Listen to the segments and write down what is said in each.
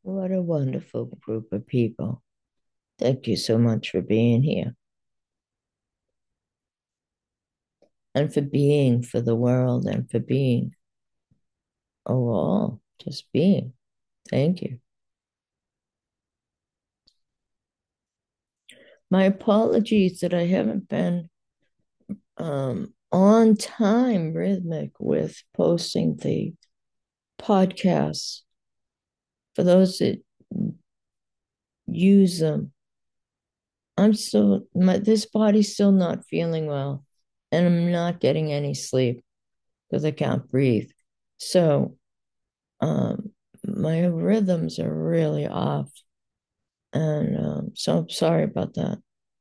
What a wonderful group of people. Thank you so much for being here and for being for the world and for being overall, just being. Thank you. My apologies that I haven't been on time rhythmic with posting the podcasts. For those that use them, this body's still not feeling well, and I'm not getting any sleep because I can't breathe. So my rhythms are really off. And so I'm sorry about that.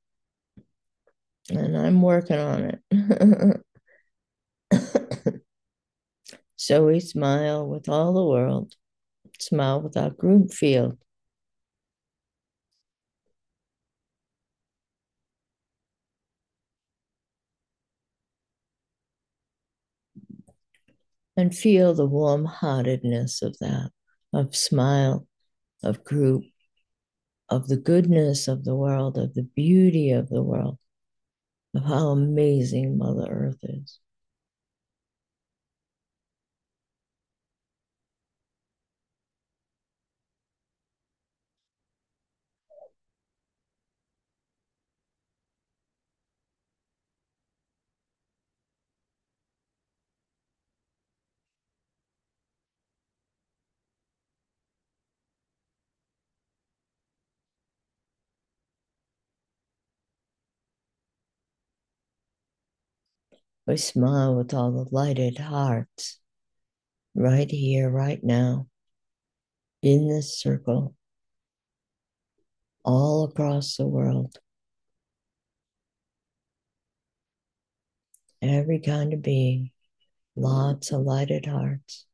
And I'm working on it. So we smile with all the world, smile with our group field, and feel the warm heartedness of that, of smile, of group, of the goodness of the world, of the beauty of the world, of how amazing Mother Earth is. We smile with all the lighted hearts right here, right now, in this circle, all across the world. Every kind of being, lots of lighted hearts.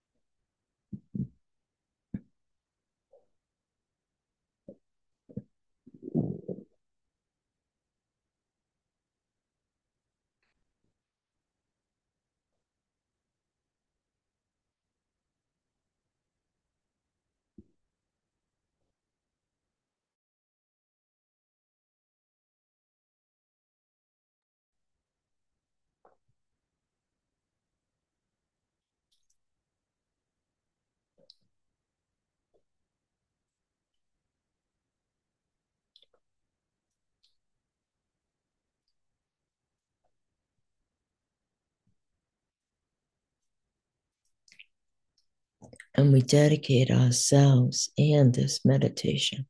And we dedicate ourselves and this meditation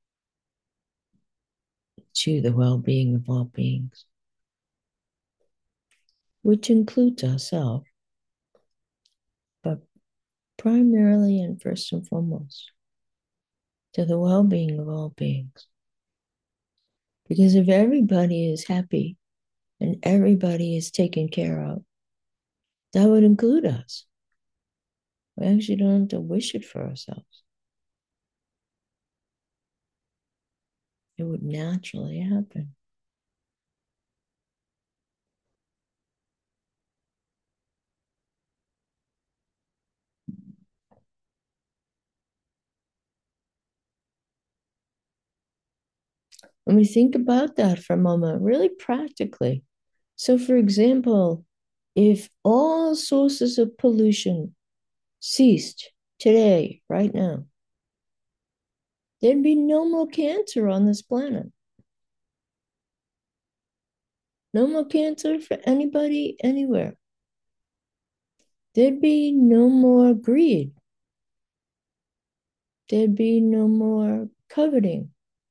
to the well being of all beings, which includes ourselves, but primarily and first and foremost to the well being of all beings. Because if everybody is happy and everybody is taken care of, that would include us. We actually don't have to wish it for ourselves, it would naturally happen. When we think about that for a moment, really practically. So, for example, if all sources of pollution ceased today, right now, there'd be no more cancer on this planet. No more cancer for anybody, anywhere. There'd be no more greed. There'd be no more coveting.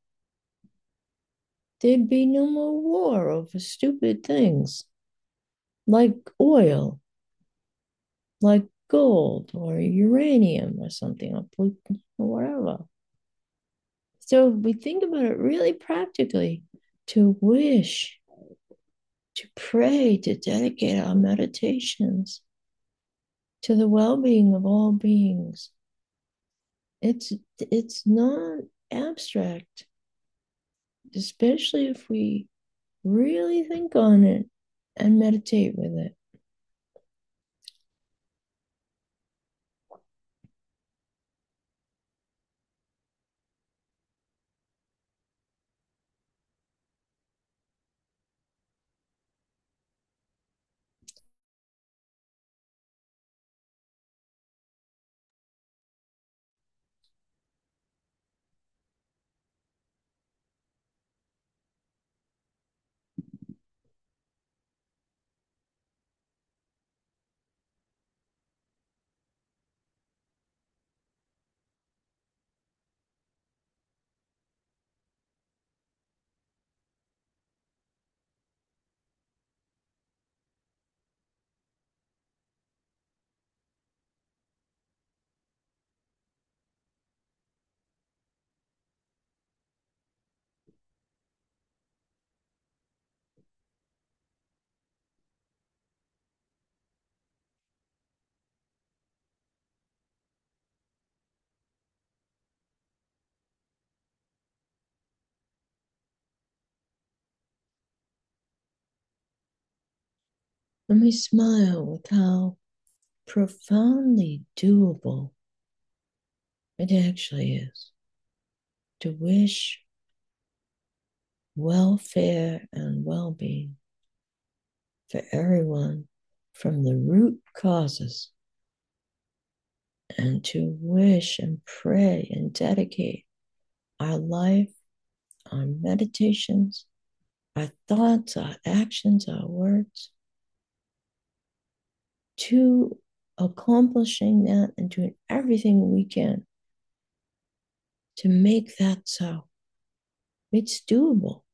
There'd be no more war over stupid things like oil, like gold or uranium or something, or whatever. So we think about it really practically to wish, to pray, to dedicate our meditations to the well-being of all beings. It's not abstract, especially if we really think on it and meditate with it. Let me smile with how profoundly doable it actually is to wish welfare and well being for everyone from the root causes, and to wish and pray and dedicate our life, our meditations, our thoughts, our actions, our words to accomplishing that and doing everything we can to make that so. It's doable.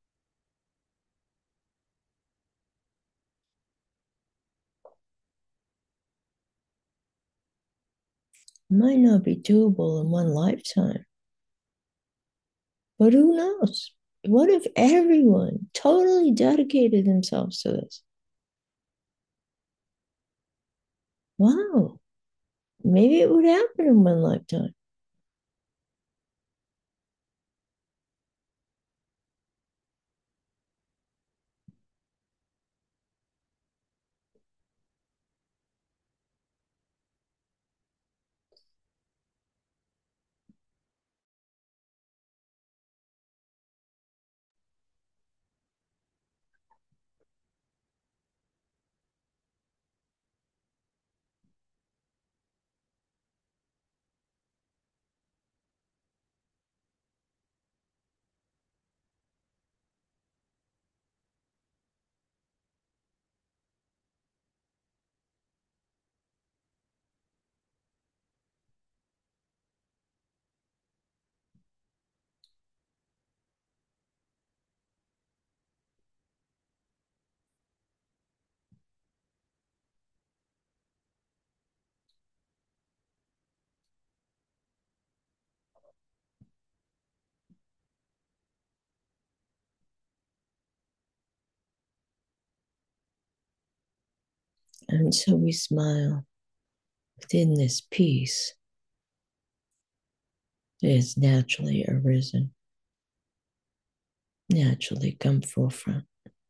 It might not be doable in one lifetime, but who knows? What if everyone totally dedicated themselves to this? Wow, maybe it would happen in one lifetime. And so we smile within this peace that has naturally arisen, naturally come forefront.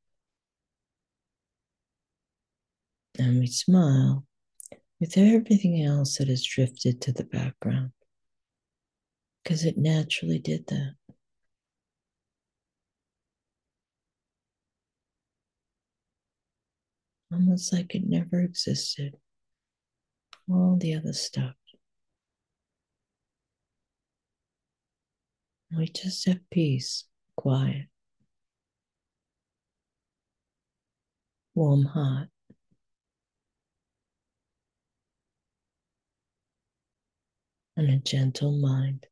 And we smile with everything else that has drifted to the background because it naturally did that. Almost like it never existed. All the other stuff. We just have peace, quiet, warm heart, and a gentle mind.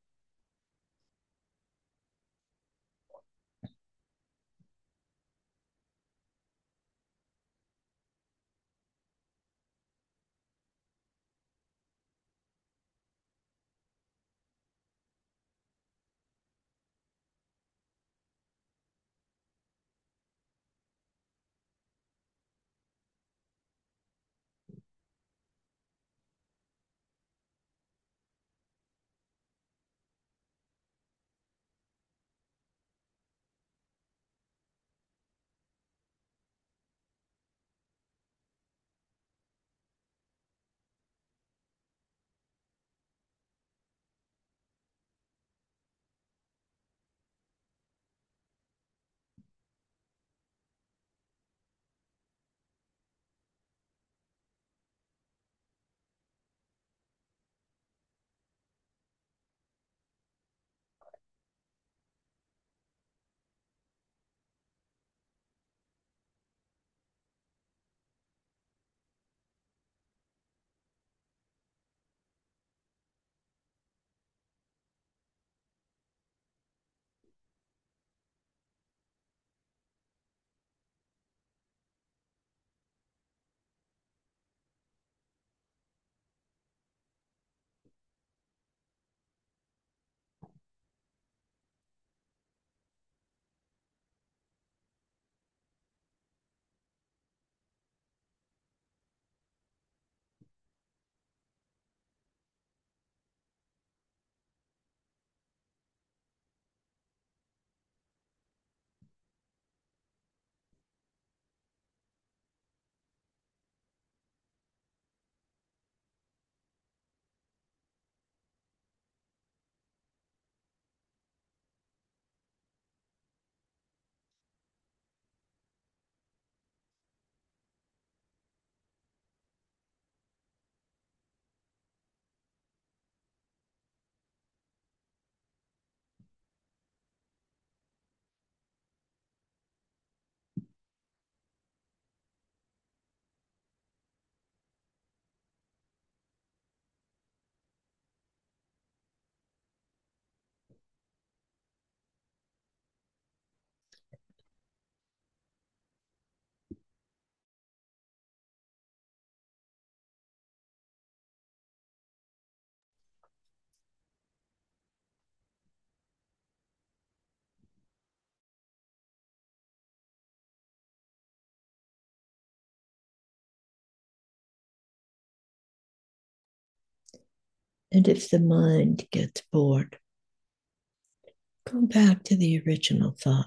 And if the mind gets bored, go back to the original thought,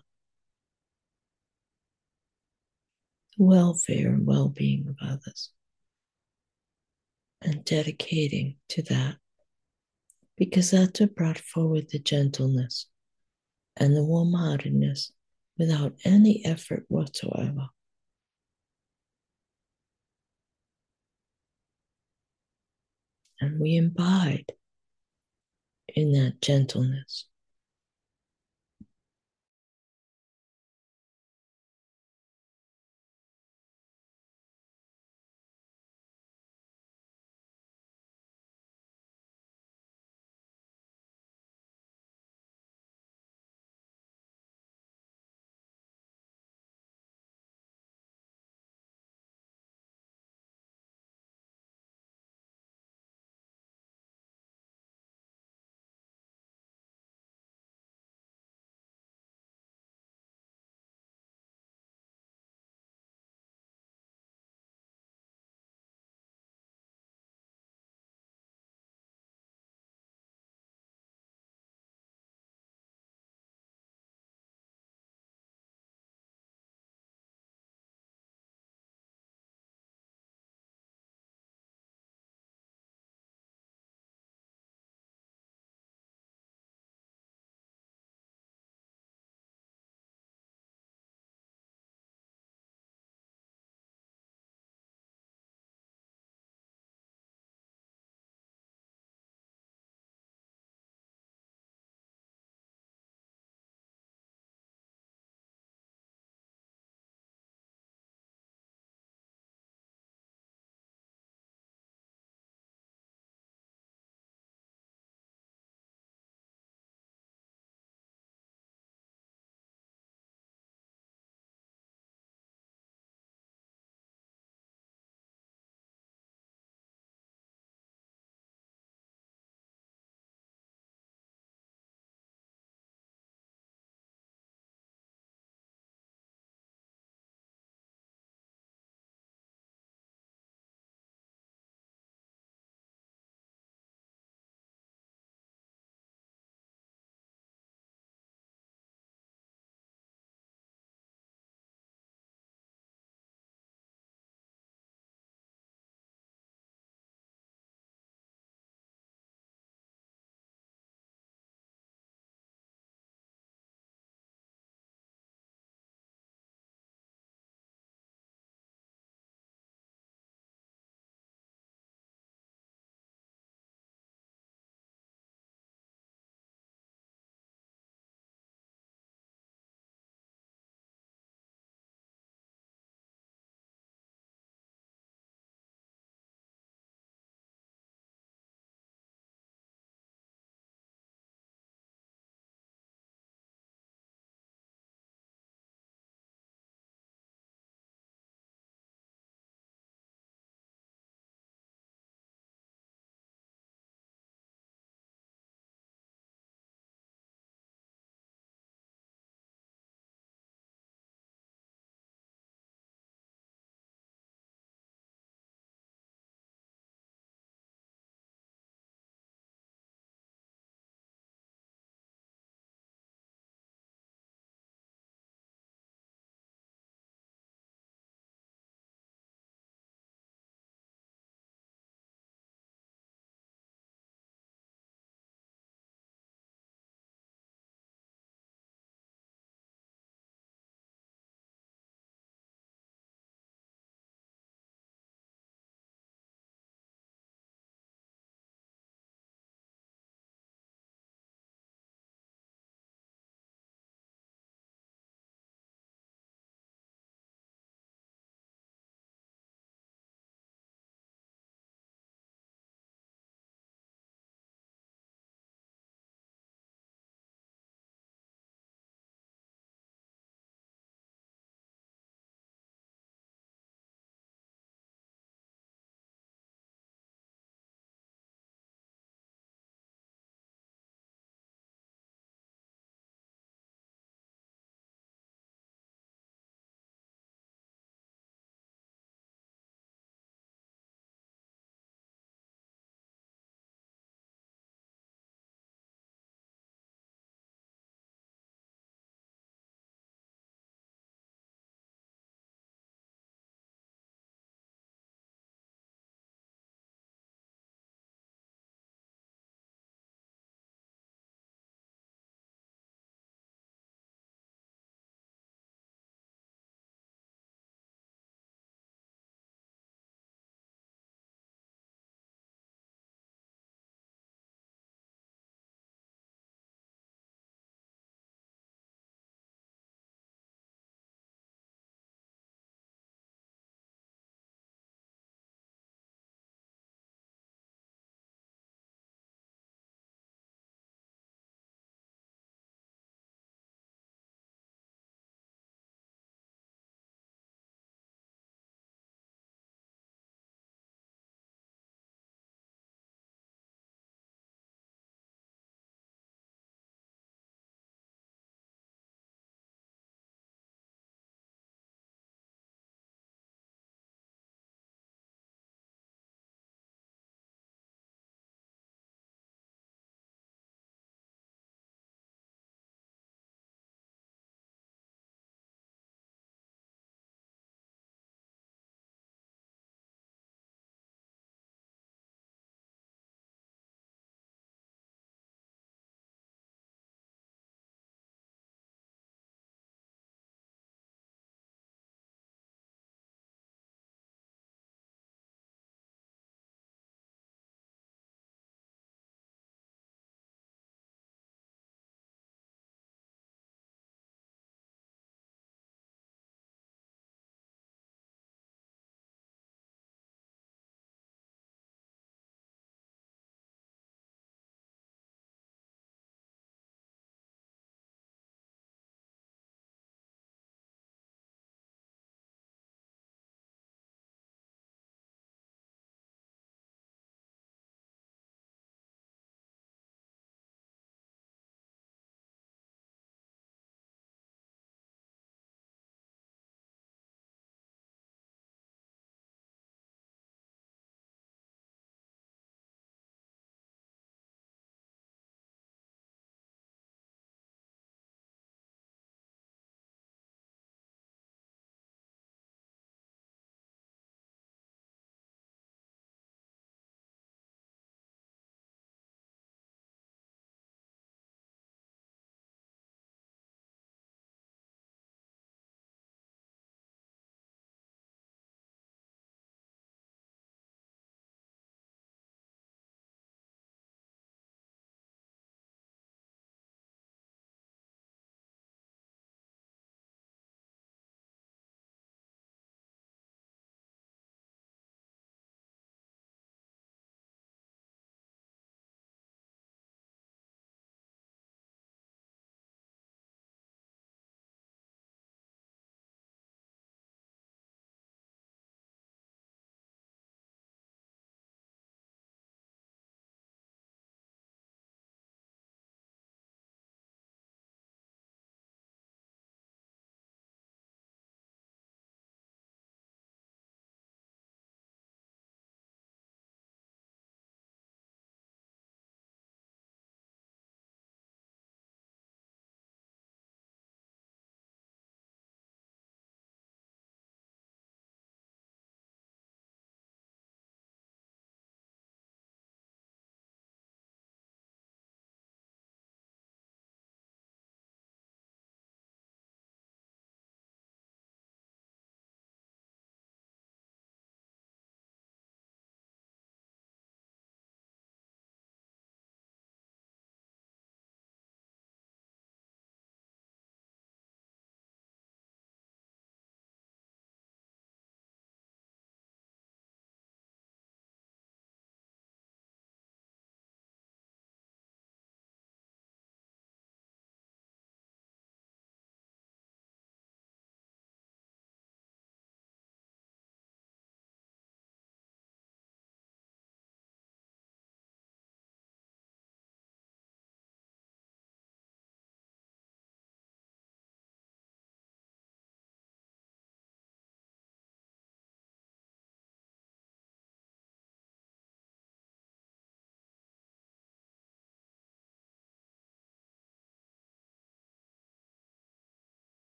the welfare and well being of others, and dedicating to that, because that's what brought forward the gentleness and the warm heartedness without any effort whatsoever. And we imbibe in that gentleness.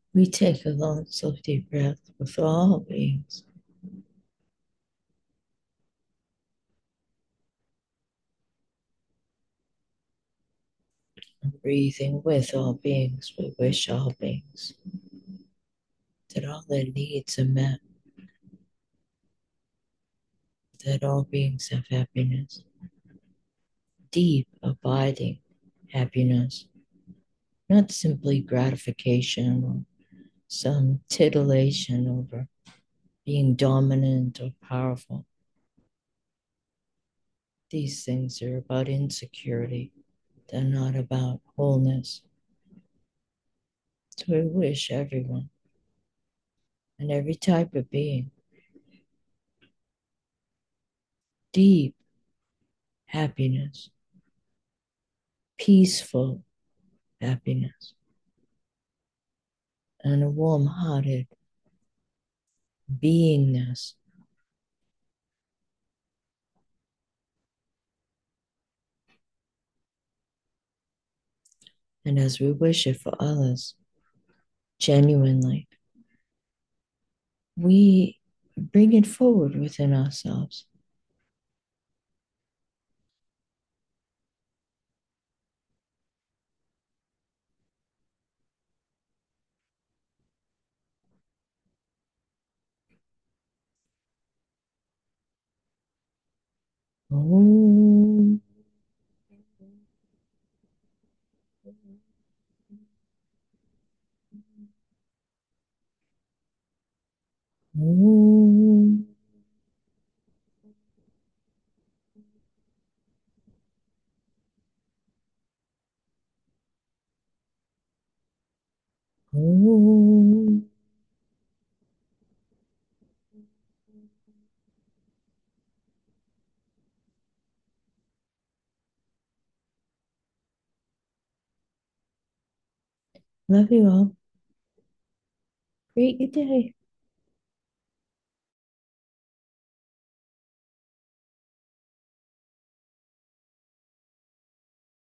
We take a long, slow, deep breath with all beings, and breathing with all beings. We wish all beings that all their needs are met, that all beings have happiness, deep, abiding happiness, not simply gratification or some titillation over being dominant or powerful. These things are about insecurity, they're not about wholeness. So we wish everyone and every type of being deep happiness, peaceful happiness, and a warm hearted beingness. And as we wish it for others, genuinely, we bring it forward within ourselves. Om, om, om. Love you all. Create your day.